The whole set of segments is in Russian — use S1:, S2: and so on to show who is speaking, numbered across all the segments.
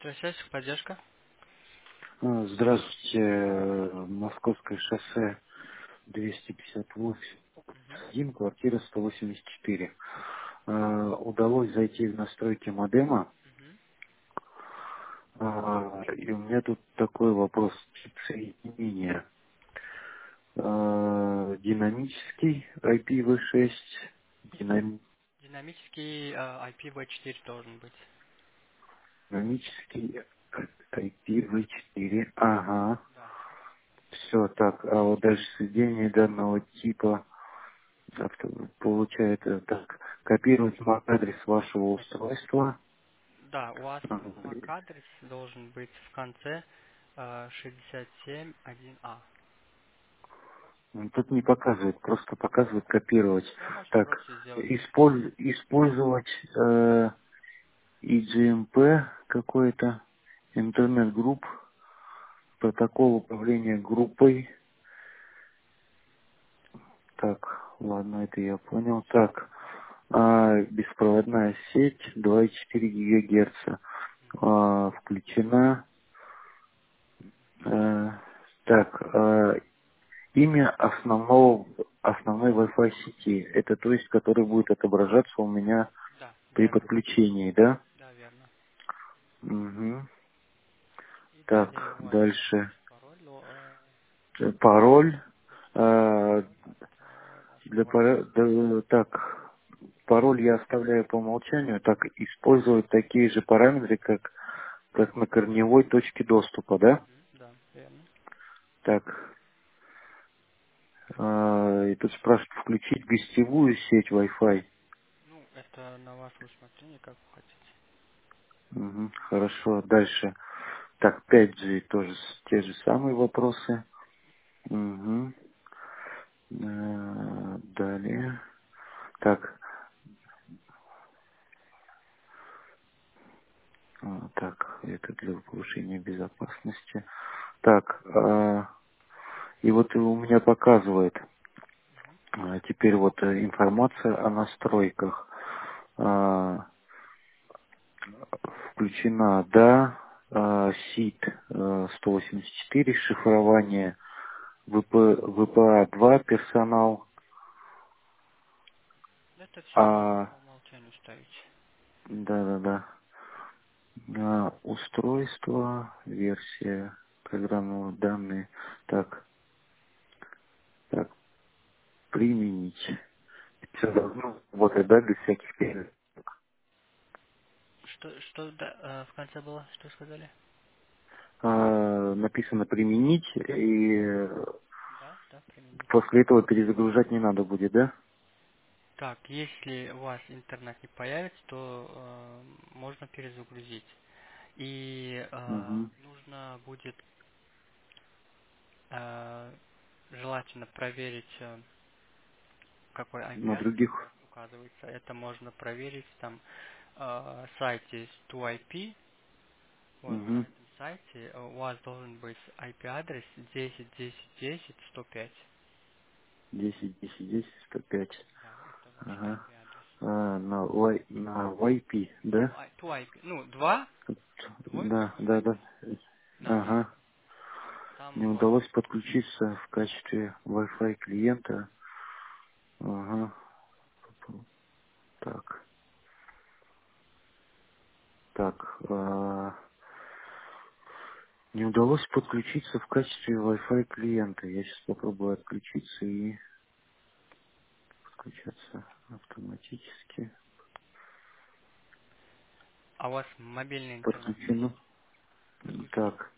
S1: Здравствуйте, поддержка.
S2: Здравствуйте. Московское шоссе 258,
S1: Мгм,
S2: 1, квартира 184. Удалось зайти в настройки модема.
S1: мгм.
S2: И у меня тут такой вопрос. Тип соединения. Динамический IPv6,
S1: Динамический IPv4 должен быть.
S2: динамический IPv4. Ага.
S1: Да.
S2: Все так. А вот дальше соединение данного типа получается так, копировать MAC-адрес вашего устройства.
S1: Да, у вас
S2: Ага.
S1: MAC-адрес должен быть в конце 67.1А.
S2: Тут не показывает, просто показывает копировать.
S1: Вы можете
S2: Так,
S1: просто сделать
S2: использовать EGMP какой-то, интернет-групп, протокол управления группой. Так, ладно, это я понял. Так, беспроводная сеть 2,4 ГГц включена. Э, так, имя основной Wi-Fi сети, это то есть, который будет отображаться у меня
S1: Да,
S2: при
S1: верно.
S2: подключении, да?
S1: Да, верно.
S2: Угу.
S1: И далее
S2: Так,
S1: у вас
S2: дальше.
S1: пароль,
S2: Пароль.
S1: уникальный
S2: э,
S1: пароль от вашего Wi-Fi.
S2: так, пароль я оставляю по умолчанию, так, использовать такие же параметры, как на корневой точке доступа, да?
S1: Мгм, да, верно.
S2: Так, и тут спрашивают, включить гостевую сеть Wi-Fi.
S1: Ну, это на ваше усмотрение, как вы хотите.
S2: Мгм, хорошо, дальше. Так, 5G тоже те же самые вопросы. Мгм. Далее. Так, так, это для повышения безопасности. Так, и вот у меня показывает теперь вот информация о настройках. А, включена, да, СИД 184, шифрование VPA2 персонал,
S1: Это все можно
S2: а,
S1: по умолчанию ставить.
S2: да-да-да, устройство, версия, программные данные, так, так, применить. Все должно работать, да, без всяких перед.
S1: Что да, в конце было, что сказали?
S2: Написано применить, и
S1: Да, да, применить.
S2: после этого перезагружать не надо будет, да?
S1: Так, если у вас интернет не появится, то можно перезагрузить. И
S2: Угу.
S1: нужно будет желательно проверить, какой
S2: На
S1: IP-адрес
S2: других.
S1: у вас указывается. Это можно проверить там сайте 2IP. Вот на
S2: Угу.
S1: этом сайте у вас должен быть IP-адрес 10.10.10.105.
S2: 10, 10, 10, 105.
S1: Да, это ваш
S2: Ага.
S1: IP-адрес.
S2: На YP, да?
S1: 2IP. Ну, 2, двойка
S2: Да,
S1: и
S2: да,
S1: IP.
S2: да.
S1: Да, верно.
S2: Ага. Не
S1: Там
S2: удалось подключиться в качестве Wi-Fi клиента. Ага. Так. Так. Не удалось подключиться в качестве Wi-Fi клиента. Я сейчас попробую отключиться и подключаться автоматически.
S1: А у вас мобильный интернет
S2: Подключено.
S1: есть? Подключен?
S2: Так.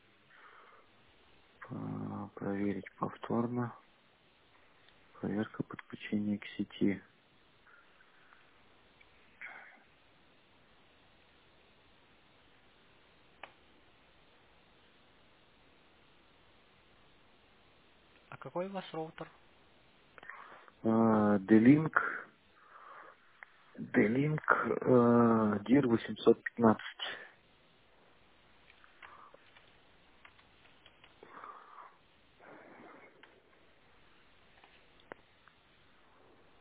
S2: Проверить повторно. Проверка подключения к сети.
S1: А какой у вас роутер?
S2: D-Link. D-Link DIR 815.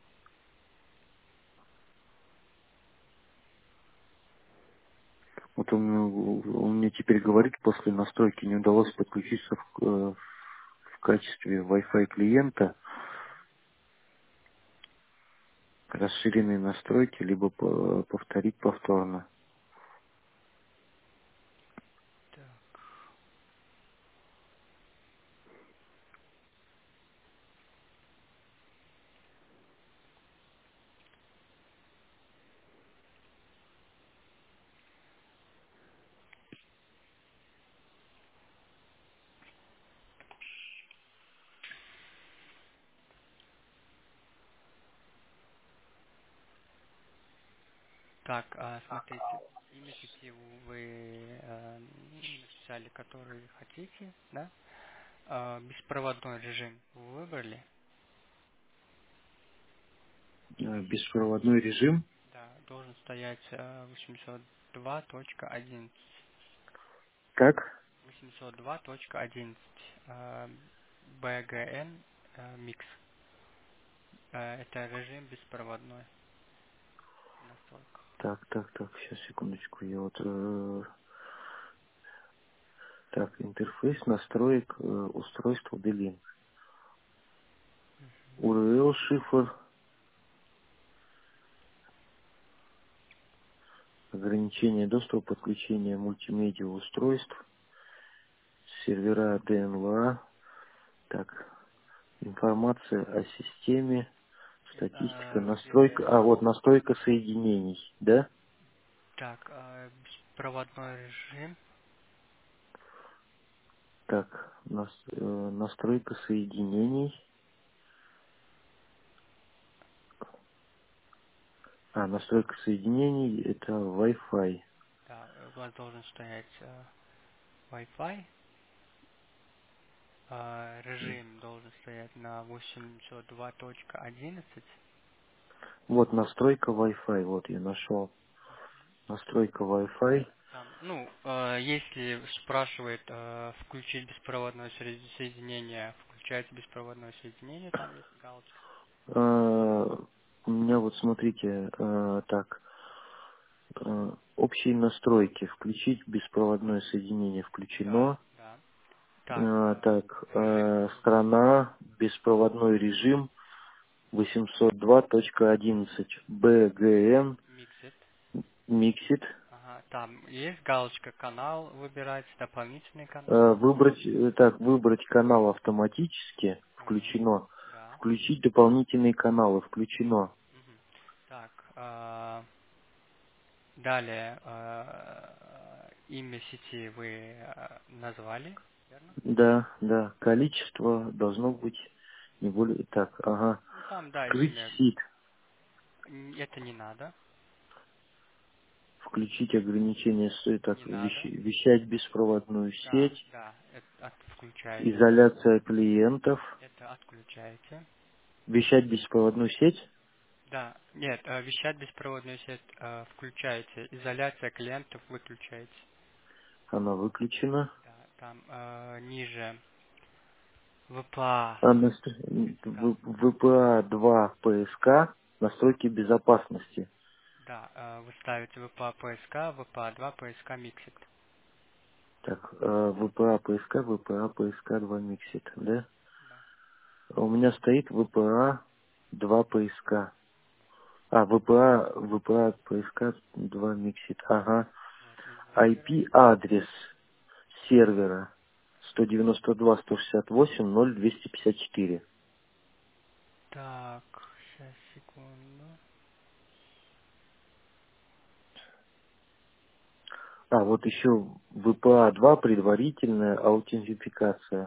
S2: Вот вот он мне теперь говорит, после настройки не удалось подключиться в качестве Wi-Fi клиента, расширенные настройки, либо повторить повторно.
S1: Так, смотрите, имя сети вы написали, который хотите, да? Беспроводной режим вы выбрали?
S2: Беспроводной режим.
S1: Да, должен стоять 802.11.
S2: Как?
S1: 802.11 BGN микс. Это режим беспроводной настройка.
S2: Так, сейчас, секундочку. Я вот... так, интерфейс настроек устройства D-Link. URL шифр, ограничение доступа, подключение мультимедиа устройств, сервера DNVA. Так, информация о системе, статистика, настройка. А, вот настройка соединений, да?
S1: Так, беспроводной режим.
S2: Так, настройка соединений. А, настройка соединений это Wi-Fi.
S1: Да, у вас должен стоять Wi-Fi. Режим должен стоять на 802.11.
S2: Вот настройка Wi-Fi, вот я нашел. Настройка Wi-Fi.
S1: Там, если спрашивает включить беспроводное соединение, включайте беспроводное соединение, там есть галочка.
S2: У меня вот смотрите, так, общие настройки. Включить беспроводное соединение
S1: Да,
S2: включено.
S1: да. Так,
S2: Так,
S1: режим
S2: страна, беспроводной режим 802.11 BGN
S1: Mixed.
S2: Mixit.
S1: Ага, там есть галочка канал выбирать, дополнительный канал.
S2: Выбрать канал автоматически
S1: Мгм.
S2: включено.
S1: Да.
S2: Включить дополнительные каналы включено.
S1: Мгм. Так, далее имя сети вы назвали, верно?
S2: Да. Количество должно быть не более... Так, ага.
S1: Ну там, да,
S2: Скрыть
S1: имя.
S2: сид.
S1: Это не надо.
S2: Включить ограничение
S1: Не надо.
S2: вещать беспроводную
S1: Да,
S2: сеть.
S1: да, это включаете.
S2: Изоляция клиентов.
S1: Это отключаете.
S2: Вещать беспроводную сеть.
S1: Да, нет, вещать беспроводную сеть включаете. Изоляция клиентов выключаете.
S2: Она выключена.
S1: Да, там ниже VPA
S2: А
S1: ПСК.
S2: VPA-2 PSK. Настройки безопасности.
S1: Да, вы ставите VPA PSK, VPA2 PSK Mixed.
S2: Так, VPA PSK, VPA PSK 2 Mixit, да?
S1: Да.
S2: А у меня стоит VPA 2 PSK. VPA PSK 2 Mixit. Ага.
S1: Вот, вы выбираете.
S2: IP-адрес сервера 192.168.0.254.
S1: Так, сейчас, секунду.
S2: Вот еще VPA-2 предварительная аутентификация.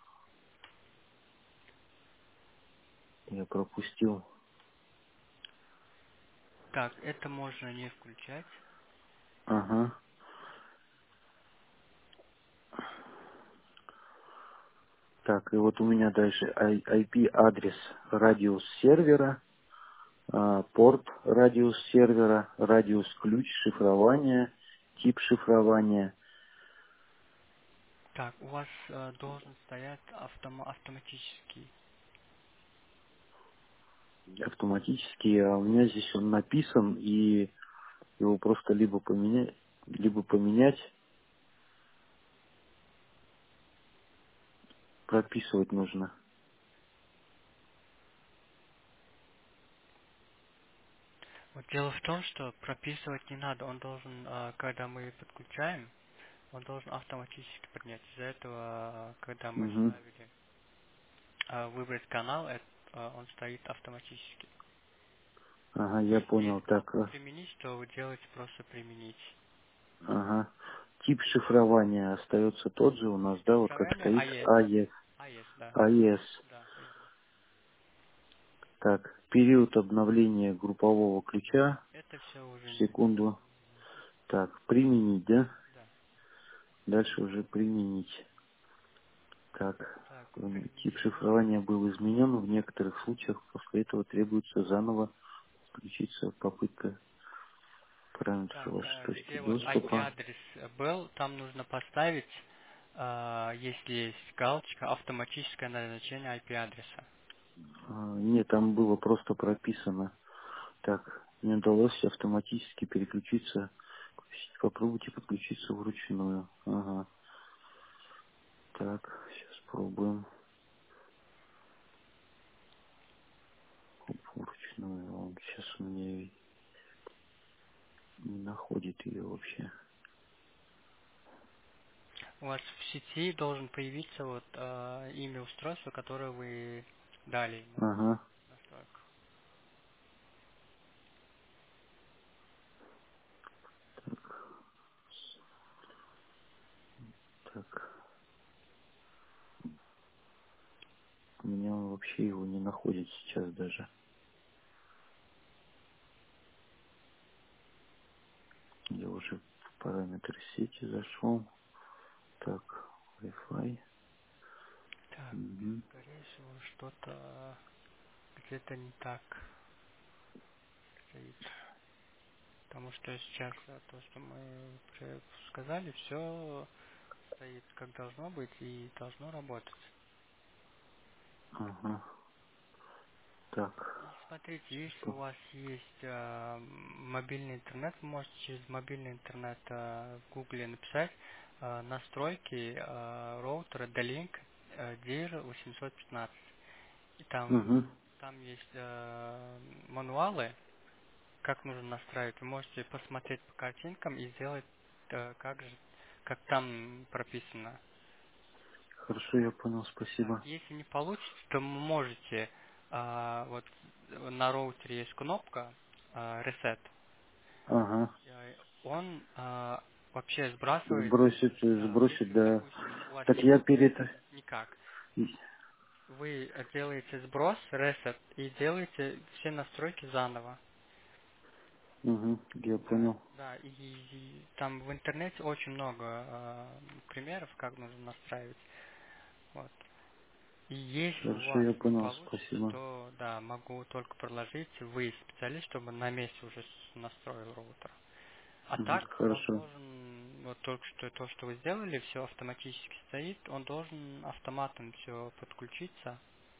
S2: Я пропустил.
S1: Так, это можно не включать.
S2: Ага. Так, и вот у меня дальше IP-адрес радиус сервера, порт радиус сервера, радиус ключ шифрования, тип шифрования.
S1: Так, у вас должен стоять автоматический.
S2: Автоматически, а у меня здесь он написан, и его просто либо поменять. либо поменять, прописывать нужно.
S1: Вот дело в том, что прописывать не надо, он должен, когда мы подключаем, он должен автоматически принять. Из-за этого, когда мы
S2: Угу.
S1: ставили выбрать канал, он стоит автоматически.
S2: Ага, я
S1: Если
S2: понял.
S1: есть
S2: Так,
S1: кнопка применить, то вы делаете просто применить.
S2: ага. Тип шифрования остается тот же у нас,
S1: Тип
S2: да, вот как
S1: шифрования
S2: стоит
S1: AES.
S2: AES.
S1: AES, да.
S2: AES.
S1: Да, верно.
S2: Так, период обновления группового ключа.
S1: Это все уже
S2: Секунду. Так, применить, да?
S1: да.
S2: Дальше уже применить. Так,
S1: Так,
S2: тип
S1: применили.
S2: шифрования был изменен. В некоторых случаях после этого требуется заново включиться попытка параметров
S1: Так,
S2: вашей точки
S1: где вот
S2: доступа.
S1: IP-адрес был, там нужно поставить, если есть галочка, автоматическое назначение IP-адреса.
S2: Нет, там было просто прописано. Так, не удалось автоматически переключиться. Попробуйте подключиться вручную. Ага. Так, сейчас пробуем. Оп, вручную. Он сейчас у меня не находит ее вообще.
S1: У вас в сети должен появиться вот имя устройства, которое вы дали ему
S2: Ага.
S1: в настройках.
S2: Так, у меня он вообще его не находит сейчас даже. Я уже в параметры сети зашел. Так, Wi-Fi.
S1: Так,
S2: Угу.
S1: скорее всего, что-то где-то не так стоит. Потому что сейчас то, что мы сказали, все стоит как должно быть и должно работать.
S2: Ага. Так,
S1: И смотрите, если у
S2: что?
S1: вас есть мобильный интернет, вы можете через мобильный интернет в Гугле написать настройки роутера D-Link DIR 815. И
S2: Угу.
S1: там есть мануалы, как нужно настраивать. Вы можете посмотреть по картинкам и сделать как там прописано.
S2: Хорошо, я понял,
S1: Так,
S2: спасибо.
S1: если не получится, то вы можете вот на роутере есть кнопка Reset.
S2: Ага.
S1: Он вообще сбрасывает,
S2: Сбросить,
S1: да,
S2: сбросить,
S1: если,
S2: да.
S1: допустим, у вас
S2: Так
S1: нет
S2: я перед...
S1: никак, вы делаете сброс, reset, и делаете все настройки заново.
S2: Угу, я
S1: Да,
S2: понял.
S1: да, и там в интернете очень много примеров, как нужно настраивать. Вот. И если у
S2: Хорошо,
S1: вас
S2: я
S1: не
S2: понял,
S1: получится,
S2: спасибо.
S1: то да, могу только предложить вы специалист, чтобы на месте уже настроил роутер. А
S2: Мгм,
S1: так он
S2: хорошо.
S1: должен, вот только что то, что вы сделали, все автоматически стоит, он должен автоматом все подключиться.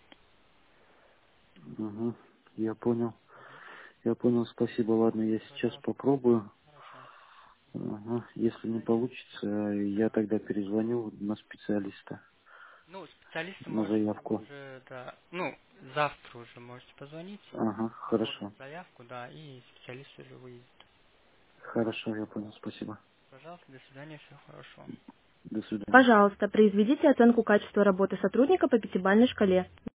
S2: Угу, я понял. Я понял, спасибо. Ладно, я сейчас
S1: Пожалуйста.
S2: попробую.
S1: Хорошо.
S2: Ага.
S1: До
S2: Если не
S1: свидания.
S2: получится, я
S1: Да.
S2: тогда перезвоню на специалиста,
S1: Ну, специалиста
S2: на
S1: можете
S2: заявку.
S1: уже, да, ну, завтра уже можете позвонить,
S2: Ага, хорошо.
S1: оформить заявку, да, и специалист уже выйдет.
S2: Хорошо, я понял, спасибо.
S1: Пожалуйста, до свидания, всего хорошего.
S2: До свидания.
S3: Пожалуйста, произведите оценку качества работы сотрудника по пятибалльной шкале.